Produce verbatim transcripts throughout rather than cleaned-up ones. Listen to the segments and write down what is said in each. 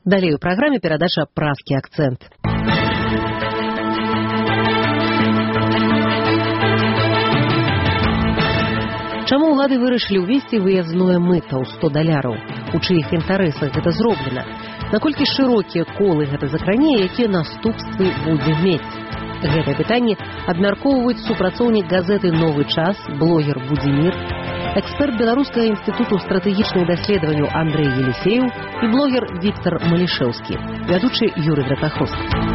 Далее у праграме перадача «Празкі акцэнт». Чаму ўлады вырашылі ўвесці выязное мыта ў сто даляраў? У чыіх інтарэсах гэта зроблена? Наколькі шырокія колы гэта закране, якія наступствы будзе мець? Гэтае пытанне абмяркоўваюць супрацоўнік газеты «Новы час», блогер Будзімір, эксперт Беларускага інстытуту стратэгічных даследаванняў Андрэй Елісеў і блогер Віктар Малішэўскі, вядучы Юрый Вратаховскі.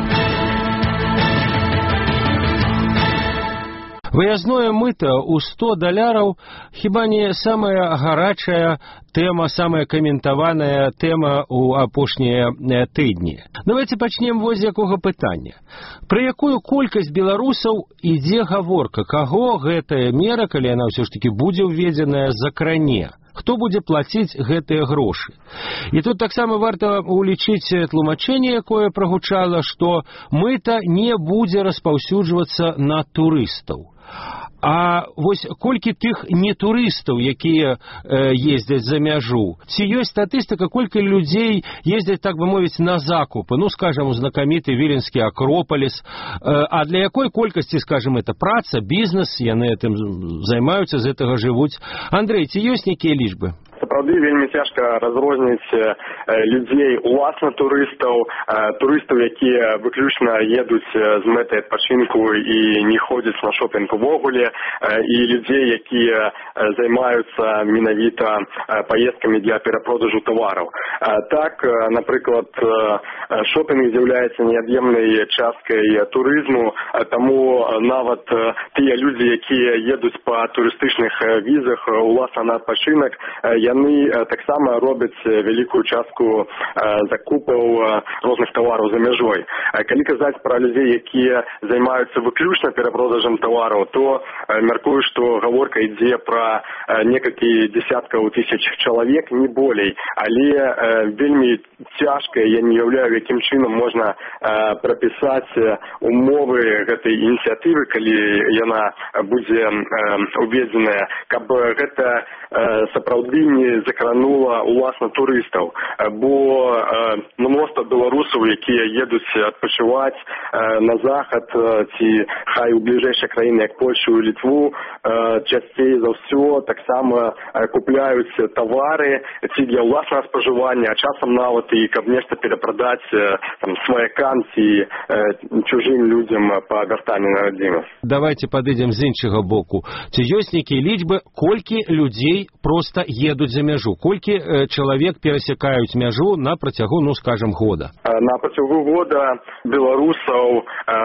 Выязное мыта ў сто даляраў хіба не самая гарачая тэма, самая каментаваная тэма ў апошнія тыдні. Давайте пачнем вось з якога пытання. Пра якую колькасць беларусаў ідзе гаворка, каго гэтая мера, калі яна ўсё ж такі будзе ўведзеная, закране? Хто будзе плаціць гэтыя грошы? І тут таксама варта улічыць тлумачэнне, якое прагучала, што мыта не будзе распаўсюджвацца на турыстаў. А вось колькі тых нетурыстаў, якія э, ездзяць за мяжу? Ці ёсць статыстыка, колькі людзей ездзяць, так бы мовіць, на закупы? Ну, скажам, знакаміты Віленскі Акропаліс. Э, а для якой колькасці, скажам, это праца, бізнес, яны этым займаюцца, з гэтага жывуць? Андрэй, ці ёсць нейкія лічбы? Сапраўды вельмі цяжка разрозніць э, людзей уласна турыстаў, э, турыстаў, якія выключна едуць з мэтай адпачынку і не ходзяць на шопінг увогуле, э, і людзей, якія э, займаюцца менавіта э, паездкамі для перапродажу тавараў. Э, так, э, напрыклад, э, шопінг з'яўляецца неад'емнай часткай турызму, э, таму нават э, тыя людзі, якія едуць па турыстычных э, візах э, уласна на адпачынак, э, яны таксама робяць вялікую частку закупаў розных тавараў за мяжой. Калі казаць пра людзей, якія займаюцца выключна перапродажам тавараў, то мяркую, што гаворка ідзе пра некалькі десяткаў тысяч чалавек, не болей. Але вельмі цяжка, я не уяўляю, якім чынам можна прапісаць умовы гэтай ініцыятывы, калі яна будзе уведзеная, каб гэта сапраўды не закранула уласна турыстаў, бо э, мноства беларусаў, якія едуць адпачываць э, на захад э, ці хай у бліжэйшыя краіны, як Польшу і Літву, э, часцей за ўсё таксама э, купляюць тавары ці для ўласнага спажывання, а часам нават і каб нешта перапрадаць э, там, сваякам ці э, чужым людзям па вяртанні на радзіму. Давайте падыдзем з іншага боку. Ці ёсць нейкія лічбы, колькі людзей проста едуць за мяжу? Колькі э, чалавек перасякаюць мяжу на працягу, ну, скажем, года? На працягу года беларусаў э,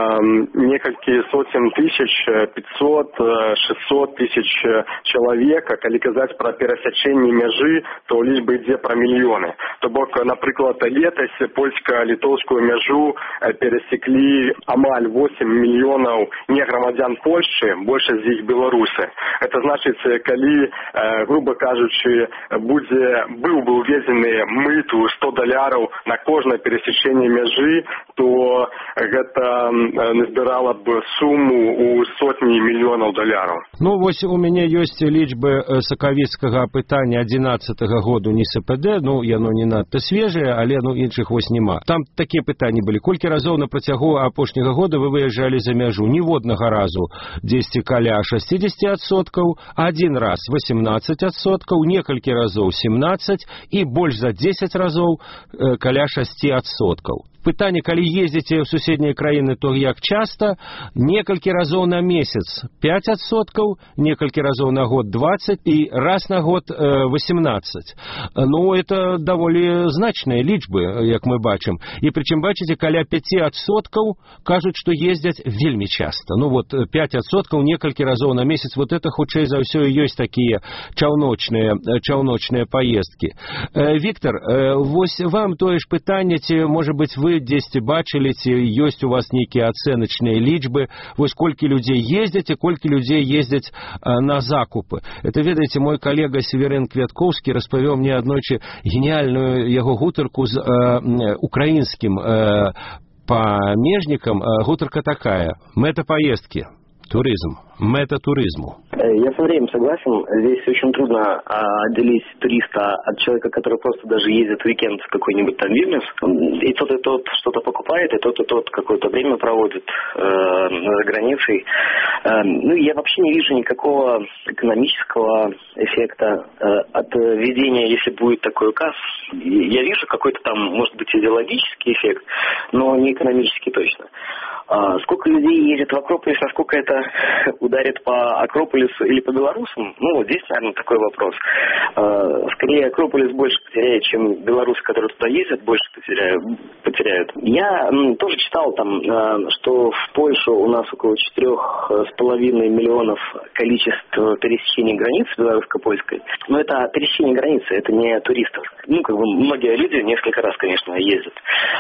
некалькі сотен тысяч, пятьсот, шестьсот тысяч чалавек. Калі казаць пра перасячэнне мяжы, то лічба ідзе пра мільёны. То бок, напрыклад, летась польска-літоўскую мяжу перасеклі амаль восемь мільёнаў неграмадзян Польшчы, большасць з іх беларусы. Это значыць, калі, э, грубо кажучы, будзе быў бы уведзены мыту сто даляраў на кожнае перасечэнне мяжы, то гэта назбірала б суму ў сотні мільёнаў даляраў. Ну, вось у мяне ёсць лічбы сакавіцкага апытання адзінаццатага году эн эс пэ дэ, ну, яно не надта свежае, але, ну, іншых вось няма. Там такія пытанні былі. Колькі разоў на працягу апошняга года вы выязджалі за мяжу? Ніводнага разу дзесьці каля шэсцідзесят адсоткаў, адзін раз восемнадцаць адсоткаў, некалькі разоў семнадцаць і больш за дзесяць разоў э, каля шэсць адсоткаў. Пытанне, калі ездзіце ў суседнія краіны, то як часта? Некалькі разоў на месяц пяць адсоткаў, некалькі разоў на год двадцать і раз на год э, восемнадцать. Ну, это даволі значныя лічбы, як мы бачым. І прычым, бачыце, каля пяць адсоткаў кажуць, што ездзяць вельмі часта. Ну, вот пяць адсоткаў некалькі разоў на месяц, вот это хутчэй за ўсё і ёсць такія чаўночныя, чаўночныя паездкі. Э, Віктар, э, вось вам тое ж пытанне, ці, можа быць, вы дзесьці бачылі, ці ёсць у вас нейкія ацэначныя лічбы, вось колькі людзей ездзяць і колькі людзей ездзяць э, на закупы. Это, ведаеце, мой калега Северын Квяткоўскі распавёў мне аднойчы геніяльную яго гутарку з э, украінскім э, памежнікам. Э, гутарка такая: мэта паездкі Туризм. Метатуризму. Я со временем согласен. Здесь очень трудно а, отделить туриста от человека, который просто даже ездит в уикенд в какой-нибудь там Вильнюс. И тот, и тот что-то покупает, и тот, и тот какое-то время проводит э, за границей. Э, ну, я вообще не вижу никакого экономического эффекта э, от введения, если будет такой указ. Я вижу какой-то там, может быть, идеологический эффект, но не экономический точно. А сколько людей едет в Акрополис, насколько это ударит по Акрополису или по белорусам? Ну, вот здесь, наверное, такой вопрос. А, скорее, Акрополис больше потеряет, чем белорусы, которые туда ездят, больше потеряют. потеряют. Я м, тоже читал там, а, что в Польшу у нас около четырех с половиной миллионов количество пересечений границ белорусско-польской. Но это пересечение границы, это не туристов. Ну, как бы многие люди несколько раз, конечно, ездят.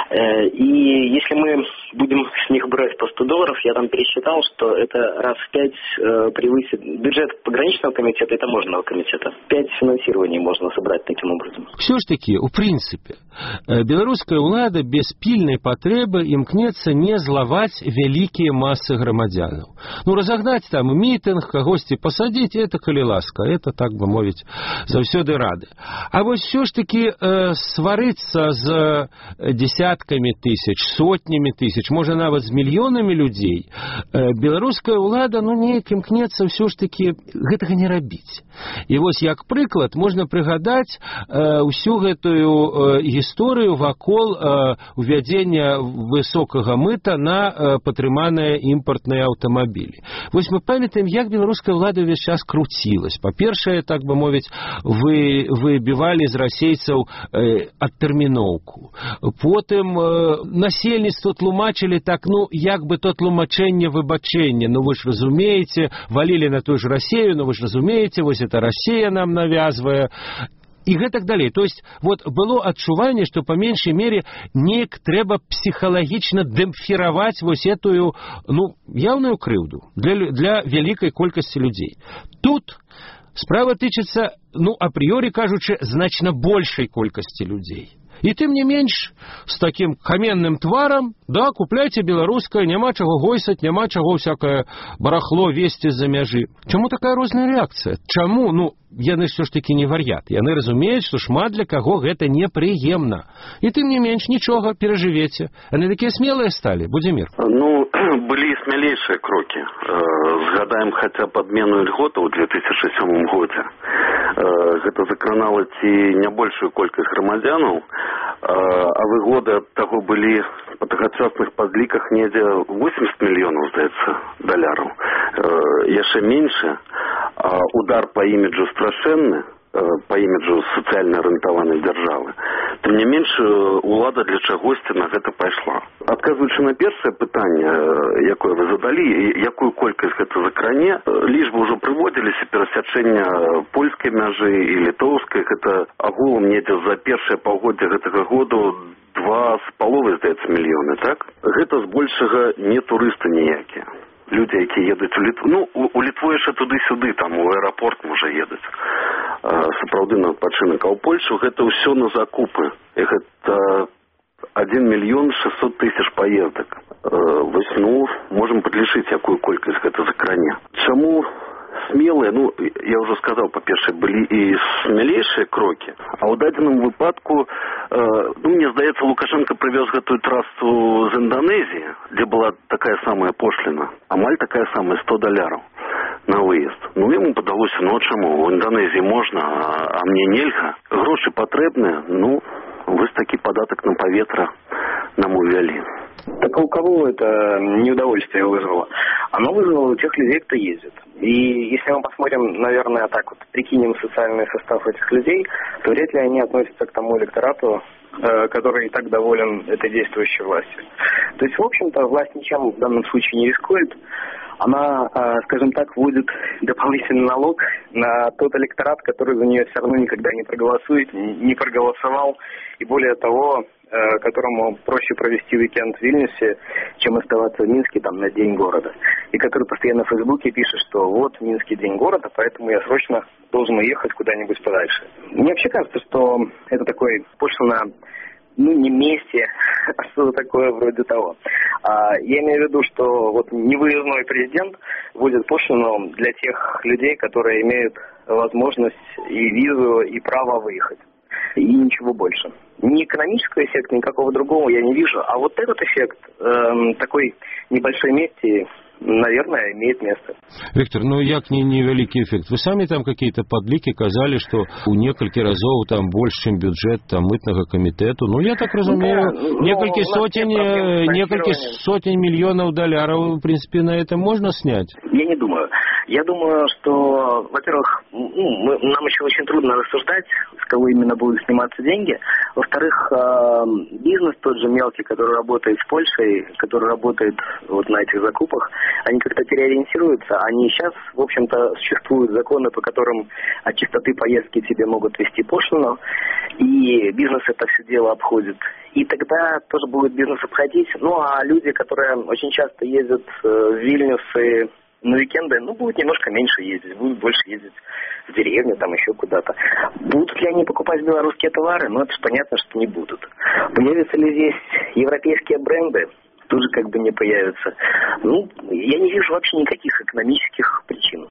И если мы будем с них брать по сто долларов, я там пересчитал, что это раз в пять э, превысит бюджет пограничного комитета и таможенного комитета. Пять финансирований можно собрать таким образом. Все ж таки, у принципе, белорусская улада без пильной потребы имкнется не зловать великие массы громадянов. Ну, разогнать там митинг, когости посадить, это коли ласка, это, так бы мовить, завсёды рады. А вот все ж таки э, свариться с десятками тысяч, сотнями тысяч, может, нават з мільёнамі людзей, беларуская ўлада, ну, неяк імкнецца ўсё ж такі гэтага не рабіць. І вось як прыклад можна прыгадаць э, ўсю гэтую э, гісторыю вакол э, увядзення высокага мыта на э, падтрыманыя імпартныя аўтамабілі. Вось мы памятаем, як беларуская ўлада ўвесь час круцілась. Па-першае, так бы мовіць, вы выбівалі з расейцаў э, адтэрміноўку. Потым э, насельніцтва тлумачылі так, ну, як бы то тлумачэнне выбачэнне, ну, вы ж разумееце, валілі на ту ж Расею, ну, вы ж разумееце, вось это Расея нам навязвае, і гэтак далей. То есть, вот, было адчуванне, што па меншай мере неяк трэба псіхалагічна дэмпфіраваць вось этую, ну, яўную крыўду для, для вялікай колькасці людзей. Тут справа тычыцца, ну, апрыёрі кажучы, значна большай колькасці людзей. І тым не менш, з такім каменным тварам, да, купляйце беларускае, няма чаго гойсаць, няма чаго всякае барахло весці з-за мяжы. Чаму такая розная рэакцыя? Чаму? Ну, яны ўсё ж такі не вар'ят. Яны разумеюць, што шмат для каго гэта непрыемна. І тым не менш, нічога, перажывеце. Яны такія смелыя сталі, Будзімір? Ну, былі смялейшыя крокі. Згадаем хаця б адмену льготаў у две тысячы сёмым годзе. Гэта закранала ці не большую колькасць грамадзянаў, а выгоды ад таго былі па тагачасных падліках недзе восемьдесят мільёнаў, здаецца, даляраў. Яшчэ меншы, а удар па іміджу страшэнны, па іміджу сацыяльна арыентаванай дзяржавы. Тым не менш, улада для чагосьці на гэта пайшла. Адказваючы на першае пытанне, якое вы задалі, якую колькасць гэта закране, лічбы ўжо прыводзіліся, перасячэння польскай мяжы і літоўскай, гэта агулам недзе за першае паўгоддзе гэтага году два з паловай, здаецца, мільёны, так? Гэта збольшага не турысты ніякія. Людзі, якія едуць у Літву, ну, у, у Літву яшчэ туды-сюды, там, у аэрапорт, можа, едуць. Сапраўды на адпачынак. А ў Польшу гэта ўсё на закупы. І гэта адзін мільён шэсцьсот тысяч паездак. Вось, ну, можам падлічыць, якую колькасць гэта закране. Чаму смелыя? Ну, я ўжо сказаў, па-першае, былі і смялейшыя крокі. А ў дадзеным выпадку, ну, мне здаецца, Лукашенко прывёз гэтую трасу з Інданезіі, дзе была такая самая пошліна, амаль такая самая, сто даляраў на выезд. Ну, яму падалося, ну, а чаму? У Інданезіі можна, а, а мне нельга. Грошы патрэбныя, ну, вось такі падатак на паветра нам увялі. Так у кого это неудовольствие вызвало? Оно вызвало у тех людей, кто ездит. И если мы посмотрим, наверное, так вот, прикинем социальный состав этих людей, то вряд ли они относятся к тому электорату, э, который и так доволен этой действующей властью. То есть, в общем-то, власть ничем в данном случае не рискует. Она, э, скажем так, вводит дополнительный налог на тот электорат, который за нее все равно никогда не проголосует, не проголосовал. И более того, которому проще провести уикенд в Вильнюсе, чем оставаться в Минске там на День города. И который постоянно в Фейсбуке пишет, что вот Минский День города, поэтому я срочно должен уехать куда-нибудь подальше. Мне вообще кажется, что это такой пошло на, ну, не мести, что-то такое вроде того. А, я имею в виду, что вот невыездной президент будет пошлину для тех людей, которые имеют возможность и визу, и право выехать. И ничего больше. Ни экономического эффекта, никакого другого я не вижу. А вот этот эффект эм, такой небольшой мести, наверное, имеет место. Виктор, ну як не невеликий эффект? Вы сами там какие-то подлики казали, что у несколько разов там больше, чем бюджет там мытного комитету. Ну, я так разумею, да, несколько ну, сотен, несколько сотен миллионов долларов, в принципе, на это можно снять? Я не думаю. Я думаю, что, во-первых, ну, мы, нам еще очень трудно рассуждать, с кого именно будут сниматься деньги. Во-вторых, э, бизнес тот же мелкий, который работает с Польшей, который работает вот на этих закупах, они как-то переориентируются. Они сейчас, в общем-то, существуют законы, по которым от чистоты поездки тебе могут вести пошлину, и бизнес это все дело обходит. И тогда тоже будет бизнес обходить. Ну, а люди, которые очень часто ездят в Вильнюс и на уикенды, ну, будут немножко меньше ездить, будут больше ездить в деревню, там еще куда-то. Будут ли они покупать белорусские товары? Ну, это же понятно, что не будут. Появятся ли здесь европейские бренды? Тоже как бы не появятся. Ну, я не вижу вообще никаких экономических причин.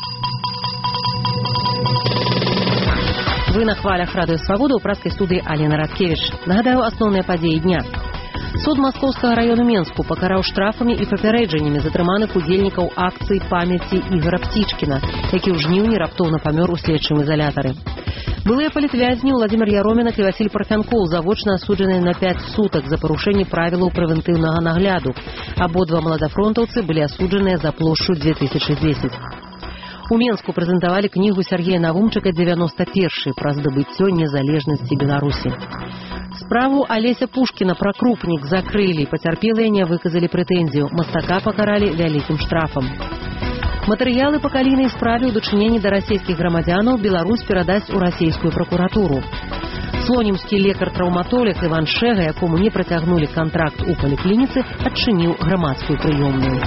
Ви на хвалях Радіо Свобода у праській студії Аліна Радкевич. Нагадаю, основні події дня. Суд Московского району Менску покараў штрафамі і папярэджаннямі затрыманых удзельнікаў акцыі памяці Ігора Птічкіна, які ў жніўні раптоўна памёр у следчым изолятары. Былыя палітвязні Владимир Яромінак і Васіль Парфянкоў завочна асуджаныя на пять сутак за парушэнне правілаў прэвентыўнага нагляду. Абодва маладафронтаўцы былі асуджаныя за плошчу две тысячи десять. У Менску прэзентавалі кнігу Сергея Навумчыка «девяносто первый» пра здабыццё незалежнасці Беларусі. Справу Олеся Пушкіна пра крупнік закрылі, пацярпелыя не выказалі прэтэнзію, мастака пакаралі вялікім штрафам. Матэрыялы па калійнай справе ў дачыненні да расійскіх грамадзянаў Беларусь перадасць у расійскую пракуратуру. Слонімскі лекар-траўматолог Іван Шэга, якому не працягнулі кантракт у паліклініцы, адчыніў грамадскую прыёмную.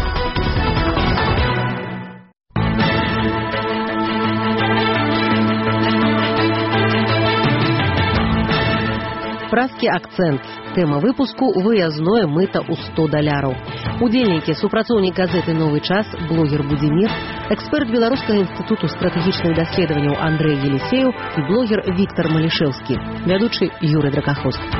Празкі акцэнт. Тэма выпуску «Выязное мыта ў сто даляраў». Удзельнікі, супрацоўнік газеты «Новы час», блогер Будзімір, эксперт Беларускага інстытуту стратэгічных даследаванняў Андрэй Елісеев і блогер Віктор Малішэўскі, вядучы Юрый Дракаховскі.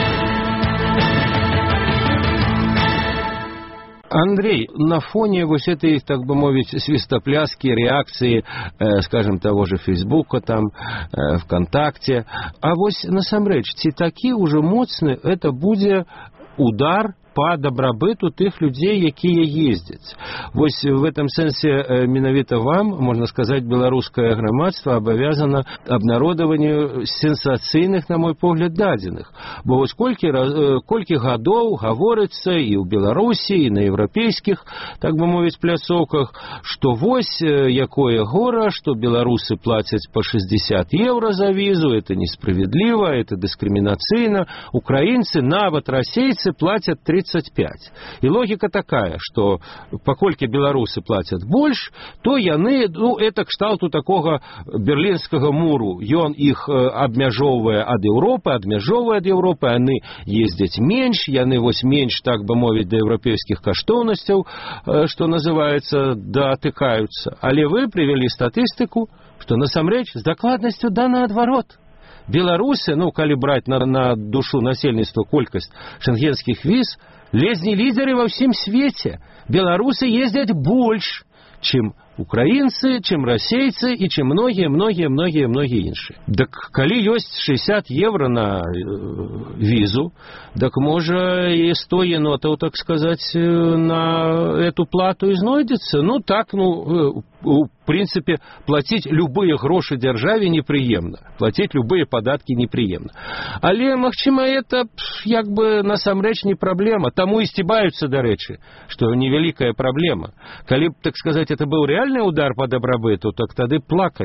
Андрей, на фоне вот этой, так бы мовить, свистопляски, реакции, э, скажем, того же Фейсбука, там, э, ВКонтакте, а вот насамрэч, ці такі уже моцны, это будет удар по добробыту тых людей, якія ездзяць. Вось в этом сэнсе менавіта вам, можно сказать, беларускае грамадства абавязана абнародаванню сенсацыйных, на мой погляд, дадзеных. Бо вось колькі, колькі гадоў гаворыцца і ў Беларусі, і на еўрапейскіх, так бы мовіць, пляцоўках, што вось якое гора, што беларусы плацяць по шестьдесят евро за візу, это несправедліва, это дыскрымінацыйна, украінцы, нават расейцы плацят тридцать пять. И логика такая, что покольки белорусы платят больше, то яны, ну, это кшталту такого берлинского муру. Ён их обмяжовывая от Европы, обмяжовывая от Европы, они ездят меньше, яны вось меньше, так бы мовить, до европейских каштоўнасцяў, что называется, дотыкаются. Але вы привели статистику, что насамрэч с докладностью да наадварот. Беларусы, ну, калі брать на, на душу насельніцтва колькасць шенгенских виз, лезні лидеры во всем свете. Беларусы ездят больше, чем украинцы, чем расейцы и чем многие, многие, многие, многие іншие. Так калі ёсць шестьдесят евро на э, визу, так можа и сто енотов, так сказать, на эту плату и знойдется. Ну так, ну, в принципе, платить любые гроши державе неприемно. Платить любые податки неприемно. Але, магчыма, это як бы насамрэч не проблема. Тому и стебаются, до речи, что невеликая проблема. Калі, так сказать, это был реальный удар по добробыту, так тады плакали.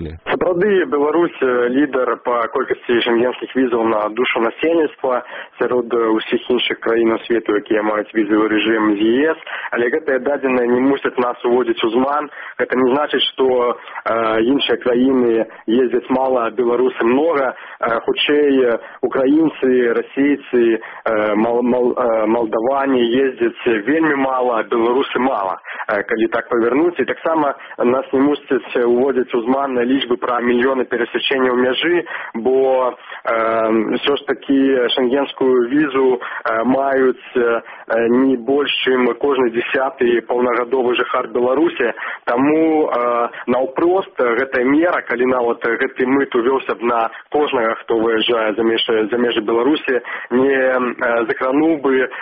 Сапраўды, Беларусь лідар па колькасці шенгенскіх візаў на душу насельніцтва сярод усіх іншых краін свету, якія маюць візавы рэжым з ЕС, але гэтыя дадзеныя не мусяць нас уводзіць у зман. Гэта не значыць, што э, іншыя краіны ездзяць мала, а беларусы многа. Э, хутчэй украінцы, расейцы, э, мал, мал, э, малдаване ездзяць вельмі мала, а беларусы мала. Э, калі так павярнуць, і таксама нас не мусяць уводзіць у зман лічбы пра мільёны перасячэнняў мяжы, бо э, ўсё ж такі шенгенскую візу э, маюць э, не больш, чым кожны дзесяты паўнагадовы жыхар Беларусі. Таму э, наўпрост гэтая мера, калі нават гэты мыт увёўся б на кожнага, хто выязджае за межы, за межы Беларусі, не э, закрануў бы э,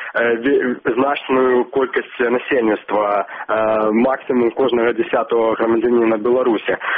значную колькасць насельніцтва, э, максімум кожнага дзесятого грамадзяніна Беларусі. Э,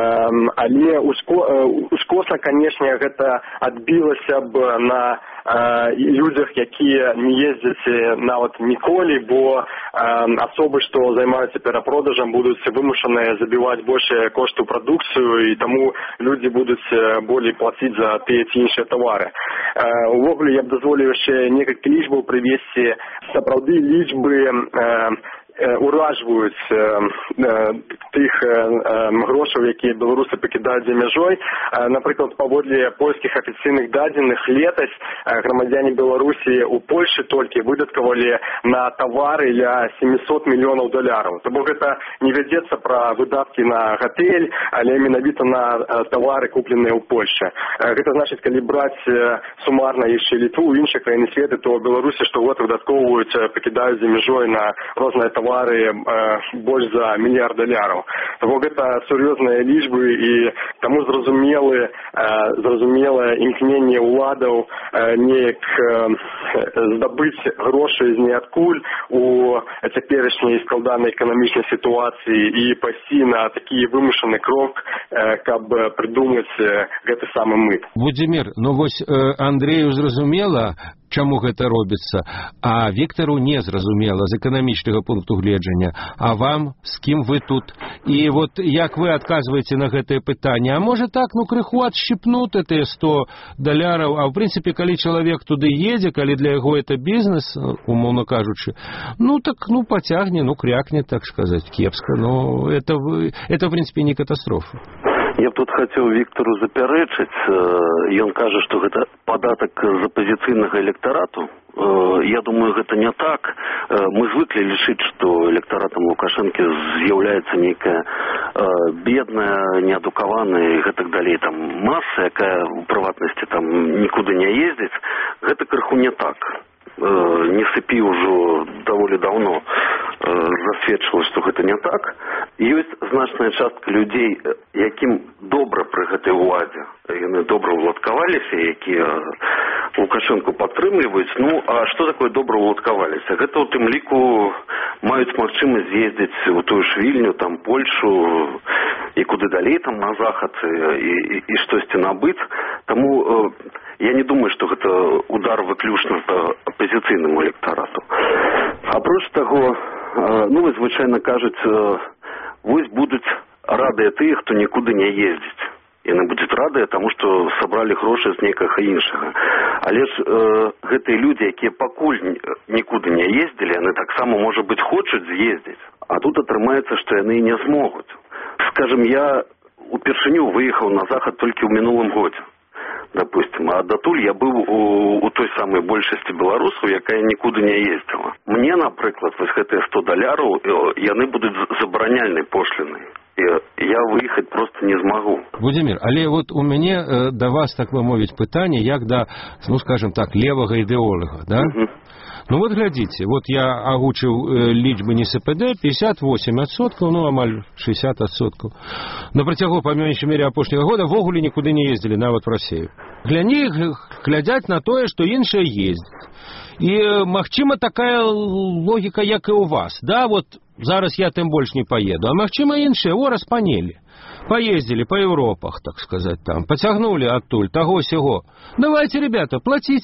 але ускосна, канешне, гэта адбілася б на э, людзях, якія не ездзяць нават ніколі, бо э, асобы, што займаюцца перапродажам, будуць вымушаныя забіваць большыя кошты ў прадукцыю, і таму людзі будуць болей плаціць за тыя ці іншыя тавары. Э, увогуле, я б дазволіў яшчэ некалькі лічбаў прывесці. Сапраўды лічбы э, уражваюць э, э, тых э, грошаў, якія беларусы пакідаюць за мяжой. Э, напрыклад, паводле польскіх афіцыйных дадзеных, летась э, грамадзяне Беларусі ў Польшы толькі выдаткавалі на тавары ля семьсот мільёнаў даляраў. То бок гэта не вядзецца пра выдаткі на гатэль, але менавіта на э, тавары, купленыя ў Польшы. Э, гэта значыць, калі браць э, сумарна яшчэ Літву, іншыя краіны свету, то Беларусі штогод выдаткоўваюць, пакідаюць за мяжой на розныя тавары больш за мільярд даляраў. Тому гэта сур'ёзныя лічбы, і таму зразумелы, зразумелае імкненне ўладаў неяк здабыць грошы з ніадкуль у цяперашняй складанай эканамічнай сітуацыі і пайсці на такі вымушаны крок, каб прыдумаць гэты самы мыт. Владзімір, ну вось Андрею зразумела, чаму гэта робіцца, а Віктару не зразумела з эканамічнага пункту гледжання. А вам, з кім вы тут? І вот як вы адказваеце на гэтае пытанне? А можа так, ну крыху адшчыпнуты тыя сто даляраў, а ў прынцыпе, калі чалавек туды едзе, калі для яго это бізнес, умоўна кажучы, ну так, ну пацягне, ну крякне, так сказаць, кепска, но это, это в прынцыпе не катастрофа. Я б тут хацеў Віктару запярэчыць. Ён кажа, што гэта падатак з апазіцыйнага электарату. Я думаю, гэта не так. Мы звыклі лічыць, што электаратам Лукашэнкі з'яўляецца нейкая бедная, неадукаваная і гэтак далей там маса, якая у прыватнасці там нікуды не ездзіць. Гэта крыху не так. Не сыпі ўжо даволі даўно засведчыла, што гэта не так. Ёсць значная частка людзей, якім добра пры гэтай уладзе. Яны добра ўладкаваліся, якія Лукашэнку падтрымліваюць. Ну, а што такое добра ўладкаваліся? Гэта ў тым ліку маюць магчымасць з'ездзіць у тую ж Вільню, там Польшу і куды далей, там на захад, і, і, і штосьці набыць. Таму я не думаю, што гэта удар выключна па апазіцыйнаму электарату. Апроч таго, ну, вы звычайна кажуць, вось будуць радыя тыя, хто нікуды не ездзіць. Яны будуць радыя, таму што сабралі грошы з нейкага іншага. Але ж э, гэтыя людзі, якія пакуль нікуды не ездзілі, яны таксама, можа быць, хочуць з'ездзіць. А тут атрымаецца, што яны не змогуць. Скажем, я упершыню выехаў на захад толькі ў мінулым годзе. Допустим, а датуль я быў у, у той самай большасці беларусаў, якая нікуды не ездзіла. Мне, напрыклад, вось гэтыя сто даляраў, яны будуць забараняльнай пошлінай. Я выехаць просто не змагу. Владзімір, але вот у мяне э, да вас, так бы мовіць, пытанне, як да, ну, скажем так, левага ідэолага, да? Uh-huh. Ну вот глядзіце, вот я агучыў э, лічбы НСПД, пятьдесят восемь адсоткаў, ну амаль шестьдесят адсоткаў. На працягу, па меншай мере, апошняга года вогуле нікуды не ездзілі, нават в Расію. Для них глядзяць на тое, што іншыя ездзяць. І, магчыма, такая логіка, як і у вас, да, вот зараз я тым больш не поеду, а магчыма іншыя, о, распанелі. Поездили по Европах, так сказать, там, потягнули оттуль, того-сего. Давайте, ребята, платите.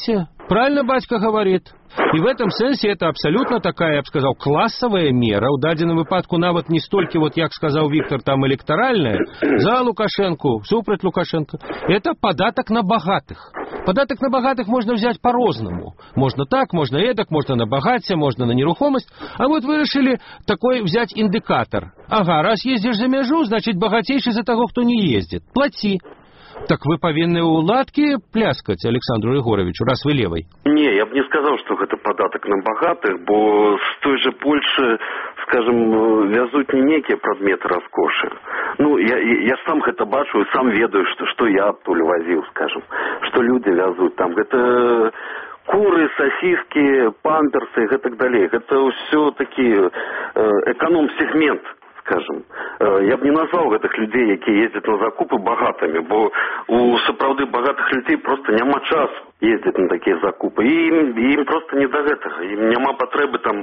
Правильно батька говорит. И в этом сенсе это абсолютно такая, я бы сказал, классовая мера. У дадзеным выпадку нават не столько, вот, як сказал Виктор, там электоральная, за Лукашенко, супраць Лукашенко. Это податок на богатых. Податок на богатых можно взять по-разному. Можно так, можно эдак, можно на богатство, можно на нерухомость. А вот вы решили такой взять индикатор. Ага, раз ездишь за мяжу, значит богатейший за того, кто не ездит. Плати. Так вы повинны у ладки пляскать Александру Егоровичу, раз вы левый? Не, я бы не сказал, что это податок на богатых, бо с той же Польши, скажем, вязут не некие предметы роскоши. Ну, я, я сам это бачу и сам ведаю, что, что я оттуда возил, скажем, что люди вязут там. Это куры, сосиски, памперсы и так далее. Это все такие э, эконом-сегмент. Скажем, я бы не назвал этих людей, которые ездят на закупы, богатыми, бо у сапраўды богатых людей просто няма часу ездить на такие закупы. И им, и им просто не до этого. Им няма потребы там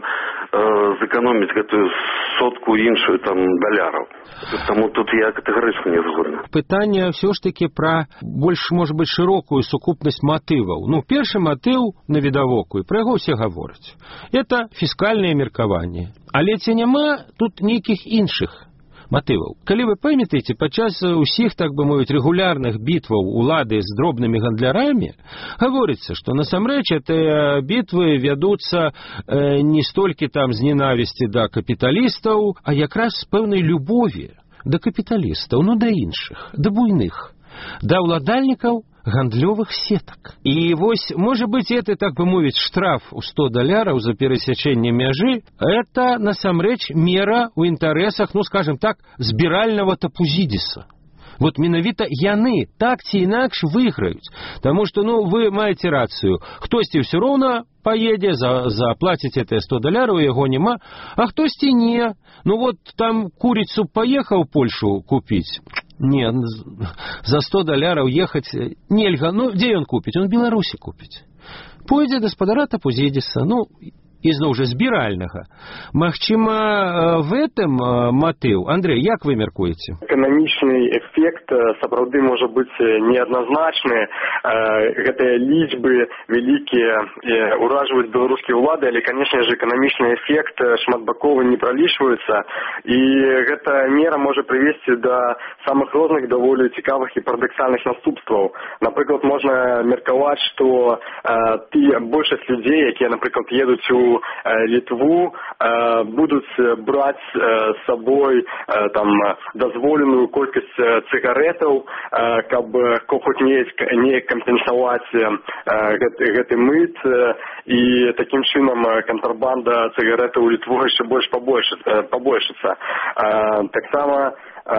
э, сэкономить эту сотку иншую там долларов. Тому тут я категорично не згодна. Пытание все ж таки про больше, может быть, широкую сукупность мотивов. Ну, первый мотив навидавоку, и про его все говорят. Это фискальное меркование. Але ці няма тут нейкіх іншых матываў. Калі вы памятаеце, падчас усіх, так бы мовіць, рэгулярных бітваў улады з дробнымі гандлярамі, гаворыцца, што насамрэч гэтыя бітвы вядуцца э, не столькі там з ненавісці да капіталістаў, а якраз з пэўнай любові да капіталістаў, ну да іншых, да буйных, да ўладальнікаў гандлёвых сетак. І вось, можа быць, это, так бы мовіць, штраф у сто даляраў за перасячэнне мяжы, это, насамрэч, мера ў інтарэсах, ну, скажем так, збіральнага тапузідзіса. Вот менавіта яны так ці інакш выйграюць. Таму што, ну, вы маеце рацыю. Хтосьці ўсё роўна поедзе, за, заплаціць это сто даляраў, яго няма, а хтосьці не. Ну, вот там курицу поехаў Польшу купіць. Не, за сто даляраў ехаць нельга. Ну, дзе ён купіць? Он в Беларусі купіць. Пойдзе гаспадара тапузідзіса. Ну, ізноў жа збіральнага. Магчыма, в этом матыў. Андрей, як вы мяркуеце? Эканамічны эффект сапраўды можа быць неадназначны. Гэтыя лічбы вялікія уражваюць беларускія ўлады, але, канешне ж, эканамічны эффект шматбаковы не пралічваецца. І гэта мера можа прывесці да самых розных даволі цікавых і парадаксальных наступстваў. Напрыклад, можна меркаваць, што тыя большасць людзей, якія, напрыклад, едуць у Літву, будуць браць з сабой там дазволеную колькасць цыгаретаў, каб хоць неяк кампенсаваць гэты, гэты мыт, і такім чынам кантрабанда цыгаретаў у Літву яшчэ больш пабольшыцца. Таксама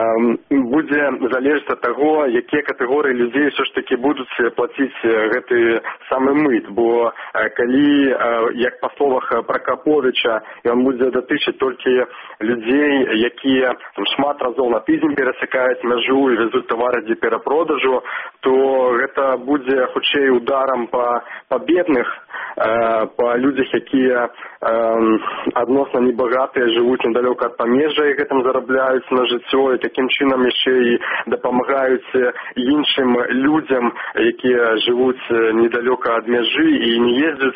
будзе залежыць ад таго, якія катэгорыі людзей ўсё ж такі будуць плаціць гэты самы мыт, бо калі, як па словах Пракаповіча, ён будзе датычыць толькі людзей, якія там, шмат разоў на тыдзень перасякаюць мяжу і везуць тавары для перапродажу, то гэта будзе хутчэй ударам па, па бедных, па людзях, якія адносна небагатыя, жывуць недалёка ад памежжа і гэтым зарабляюць на жыццё, і такім чынам яшчэ і дапамагаюць іншым людзям, якія жывуць недалёка ад мяжы і не ездзяць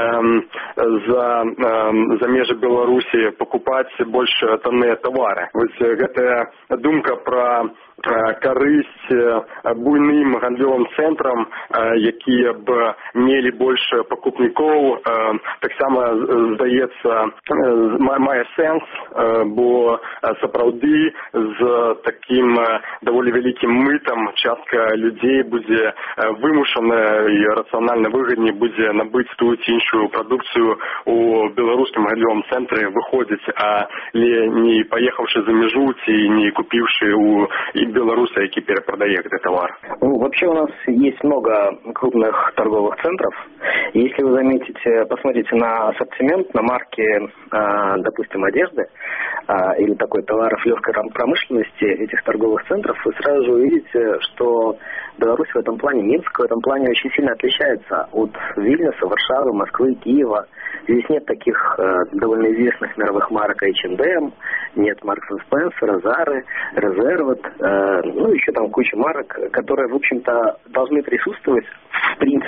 за, за межы Беларусі пакупаць больш танныя тавары. Вось гэтая думка пра карысць буйным гандлёвым цэнтрам, якія б мелі больш пакупнікоў, таксама, здаецца, мае сэнс, бо сапраўды з такім даволі вялікім мытам частка людзей будзе вымушана і рацыянальна выгадней будзе набыць тую ці іншую прадукцыю у беларускім гандлёвым цэнтры выходзіць, але не паехаўшы за мяжу ці не купіўшы у белоруса, які перепродает этот товар. Ну, вообще у нас есть много крупных торговых центров. И если вы заметите, посмотрите на ассортимент, на марки, э, допустим, одежды э, или такой товаров легкой промышленности этих торговых центров, вы сразу же увидите, что Беларусь в этом плане, Минск в этом плане очень сильно отличается от Вильнюса, Варшавы, Москвы, Киева. Здесь нет таких э, довольно известных мировых марок эйч энд эм, нет Маркс энд Спенсера, Зары, Резерват, э, ну еще там куча марок, которые, в общем-то, должны присутствовать в принципе в столе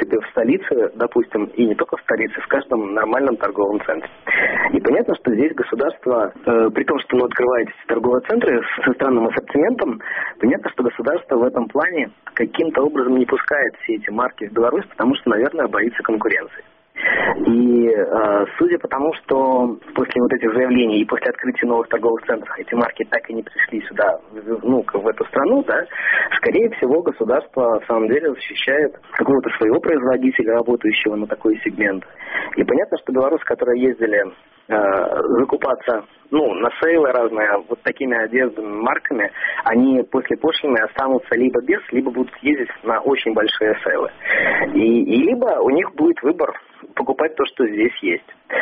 столице, допустим, и не только в столице, в каждом нормальном торговом центре. И понятно, что здесь государство, э, при том, что ну, открываете торговые центры со странным ассортиментом, понятно, что государство в этом плане каким-то образом не пускает все эти марки в Беларусь, потому что, наверное, боится конкуренции. И э, судя по тому, что после вот этих заявлений и после открытия новых торговых центров эти марки так и не пришли сюда, ну, в эту страну, да, скорее всего, государство в самом деле защищает какого-то своего производителя, работающего на такой сегмент. И понятно, что белорусы, которые ездили э, закупаться, ну, на сейлы разные, вот такими одеждами, марками, они после пошлины останутся либо без, либо будут ездить на очень большие сейлы. И, и либо у них будет выбор покупать то, что здесь есть.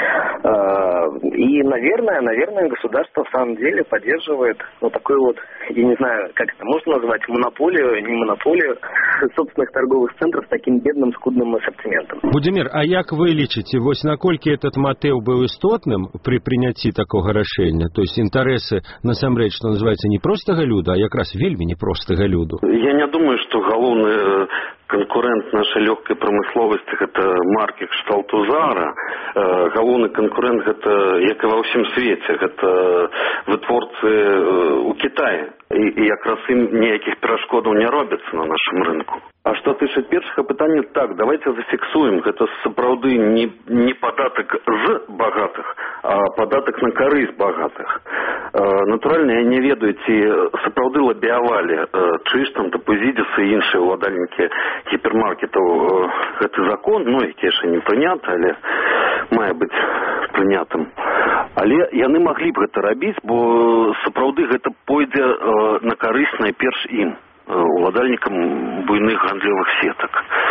И, наверное, наверное, государство в самом деле поддерживает вот такой вот, я не знаю, как это можно назвать, монополию, не монополию собственных торговых центров с таким бедным, скудным ассортиментом. Будимир, а як вы лічыце, вось наколькі этот мотив был істотным при принятии такого решения? То есть интересы, насамрэч, что называется, не простого люда, а как раз вельми не простого люду? Я не думаю, что головный конкурент нашей легкой промысловости это марки кшталту Зара. Головный конкурент это, як и во всем свете, это вытворцы у Китая. І, і якраз ім ніяких перашкодаў не робяцца на нашым рынку. А што тычыць першага пытання, так, давайте зафіксуем, гэта сапраўды не, не падатак з багатых, а падатак на карысць багатых. Э, натуральна, я не ведаю, ці сапраўды лабіявалі э, чыж там Тапузідзіс і іншыя ўладальнікі гіпермаркетаў э, гэты закон, ну, які яшчэ не прыняты, але мае быць прынятым. Але яны маглі б гэта рабіць, бо сапраўды гэта пойдзе э, на карысць найперш ім, уладальнікам буйных гандлёвых сетак.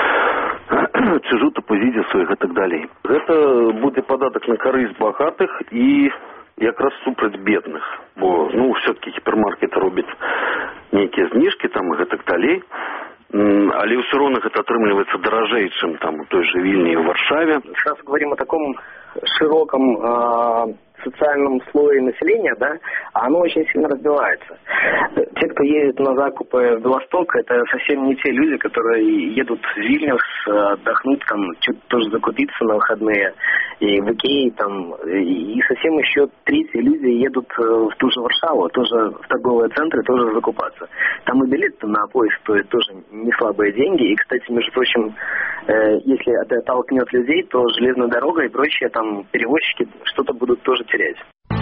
Чыжу, Тапузідзісу і гэтак далей. Гэта будзе падатак на карысць багатых і якраз супраць бедных, бо, ну, все-таки гіпермаркеты робяць нейкія зніжкі там і гэтак далей. Але ўсё роўна гэта атрымліваецца даражэй, чым там у той же Вільні і ў Варшаве. Сейчас говорим о таком широком э, социальном слое населения, да, а оно очень сильно разбивается. Те, кто едет на закупы в Белосток, это совсем не те люди, которые едут в Вильнюс отдохнуть, там, что-то тоже закупиться на выходные, и в Икее, там, и совсем еще третьи люди едут в ту же Варшаву, тоже в торговые центры, тоже закупаться. Там и билет на поезд стоит тоже не слабые деньги, и, кстати, между прочим, э, если это толкнет людей, то железная дорога и прочие там перевозчики что-то будут тоже терять.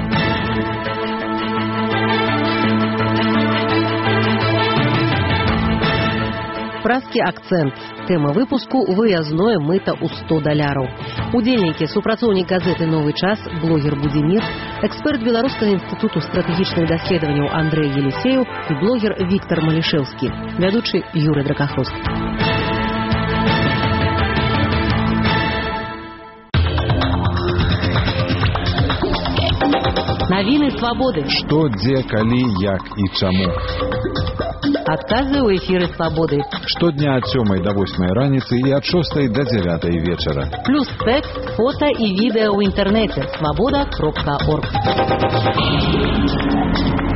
Празкі акцэнт. Тэма выпуску выязное мыта ў сто даляраў. Удзельнікі, супрацоўнік газеты «Новы час», блогер Будимир, эксперт Беларускага інстытуту стратэгічных даследаванняў Андрэй Елисеев і блогер Віктор Малішэўскі, вядучы Юрый Дракахроскі. Навіны свабоды. Што, дзе, калі, як і чаму. Адказы ў эфіры свабоды. Штодня ад сёмай да восьмай раніцы і ад шостай да дзявятай вечара. Плюс тэкст, фота і відэа ў інтэрнэце. свабода кропка орг.